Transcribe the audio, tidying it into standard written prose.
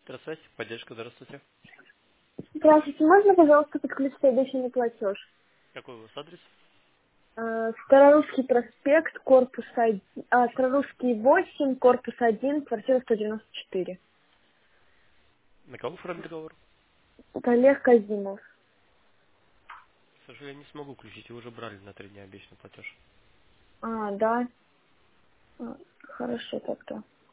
Здравствуйте, поддержка, здравствуйте. Здравствуйте, можно, пожалуйста, подключить обещанный платеж? Какой у вас адрес? Старорусский проспект, корпус 1, Старорусский 8, корпус 1, квартира 194. На кого оформить договор? Это Олег Казимов. К сожалению, не смогу включить, вы уже брали на 3 дня обещанный платеж. Да. Хорошо тогда.